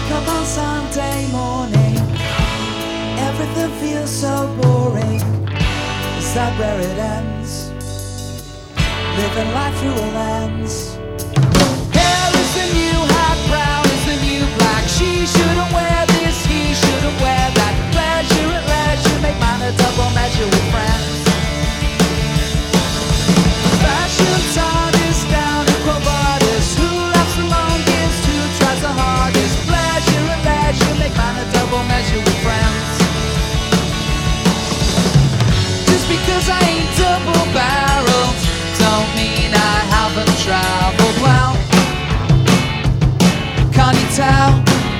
Wake up on Sunday morning, everything feels so boring. Is that where it ends? Living life through a lens. Hair is the new hat, brown is the new black. She shouldn't wear this, he shouldn't wear that. Pleasure at leisure, make mine a double measure with friends. Fashion's hardest down to Quo Vadis. Who laughs the longest, who tries the hardest. Pleasure at leisure, make mine a double measure with friends. Just because I ain't double-barreled don't mean I haven't traveled well. Can't you tell?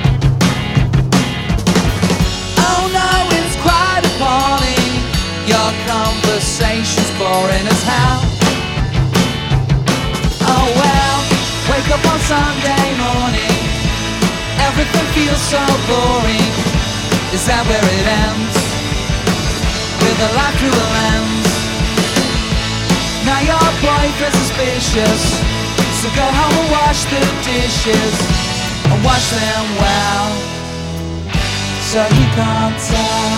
Oh no, it's quite appalling. Your conversation's boring as hell. Oh well, wake up on Sunday morning, everything feels so boring. Is that where it ends? With a life through a lens. Now your boyfriend's suspicious, so go home and wash the dishes, and wash them well, so you can't tell.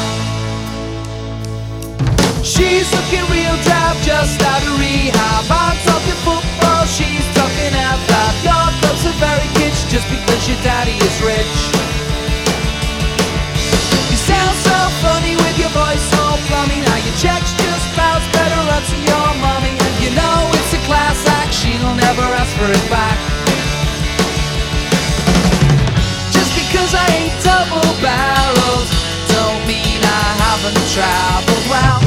She's looking real drab, just out of rehab. I'm talking football, she's talking out loud. Your clothes are very kitsch, just because your daddy is rich. You sound so funny with your voice all plummy. Now your checks just bounce better up to your mommy. And you know it's a class act, she'll never ask for it back. Just because I ain't double-barreled don't mean I haven't traveled well.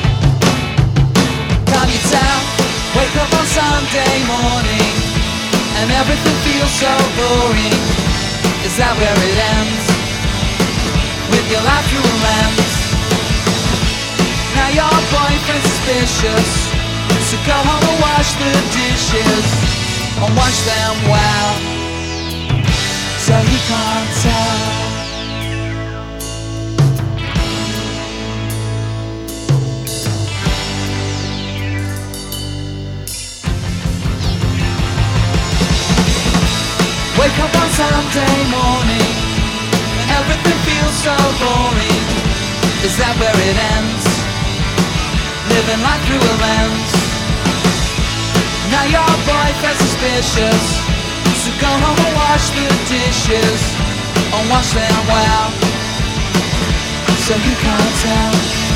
Can't you tell? Wake up on Sunday morning and everything feels so boring. Is that where it ends? With your life through a lens. Now your boyfriend's suspicious, so go home and wash the dishes, and wash them well, so you can't tell. Wake up on Sunday morning, and everything feels so boring. Is that where it ends? Living life through a lens. Now your boyfriend's suspicious, so go home and wash the dishes, and wash them well, so you can't tell.